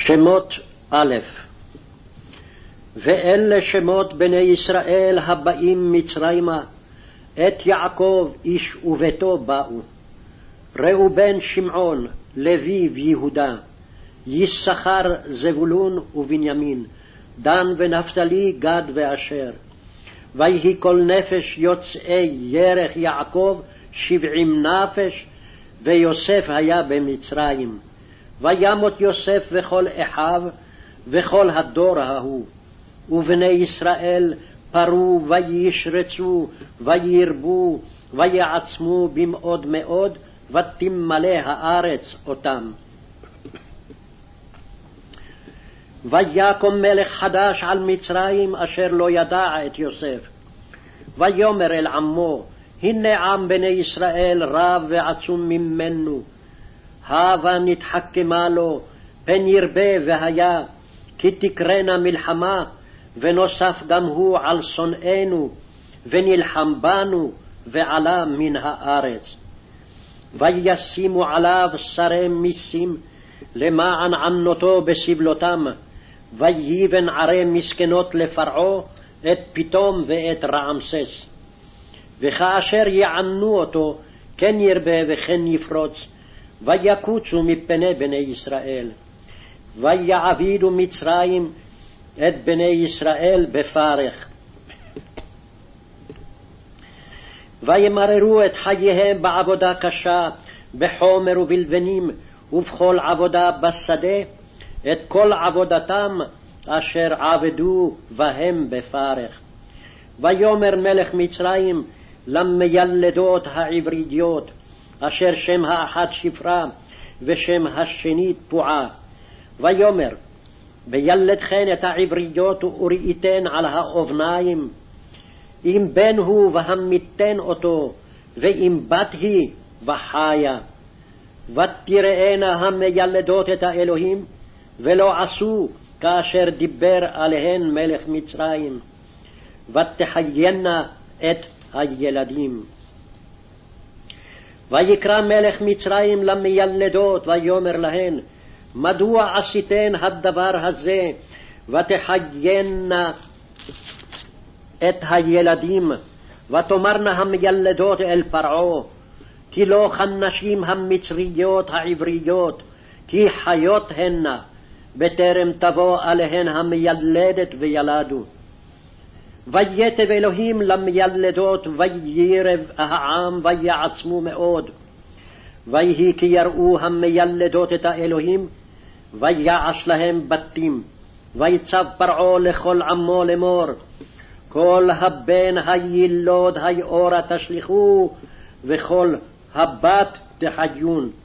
שמות א'. ואלה שמות בני ישראל הבאים מצרימה, את יעקב איש וביתו באו. ראובן שמעון, לוי ויהודה, יששכר זבולון ובנימין, דן ונפתלי גד ואשר. ויהי כל נפש יוצאי ירך יעקב 70 נפש, ויוסף היה במצרים. וימות יוסף וכל אחיו וכל הדור ההוא. ובני ישראל פרו וישרצו וירבו ויעצמו במאוד מאוד, ותמלא הארץ אותם. ויקום מלך חדש על מצרים אשר לא ידע את יוסף. ויאמר אל עמו, הנה עם בני ישראל רב ועצום ממנו. הבה נתחכמה לו, פן ירבה והיה, כי תקרנה מלחמה, ונוסף גם הוא על שונאינו, ונלחם בנו, ועלה מן הארץ. וישימו עליו שרי מיסים, למען ענותו בסבלותם, ויבן ערי מסכנות לפרעה, את פתום ואת רעמסס. וכאשר יענו אותו, כן ירבה וכן יפרוץ, ויקוצו מפני בני ישראל. ויעבידו מצרים את בני ישראל בפרך. וימררו את חייהם בעבודה קשה, בחומר ובלבנים, ובכל עבודה בשדה, את כל עבודתם אשר עבדו בהם בפרך. ויאמר מלך מצרים למיילדות העבריות, אשר שם האחת שפרה ושם השנית פועה. ויאמר, בילדכן את העבריות וראיתן על האובניים, אם בן הוא והמיתן אותו, ואם בת היא וחיה. ותראינה המיילדות את האלוהים, ולא עשו כאשר דיבר עליהן מלך מצרים, ותחיינה את הילדים. ויקרא מלך מצרים למיילדות, ויאמר להן, מדוע עשיתן הדבר הזה, ותחיינה את הילדים? ותאמרנה המיילדות אל פרעה, כי לא כנשים המצריות העבריות, כי חיות הנה, בטרם תבוא עליהן המיילדת וילדו. ויתב אלוהים למיילדות, וירב העם ויעצמו מאוד. ויהי כי יראו המיילדות את האלוהים, ויעש להם בתים. ויצב פרעה לכל עמו לאמור, כל הבן הילוד היאורה תשליכו, וכל הבת תחיון.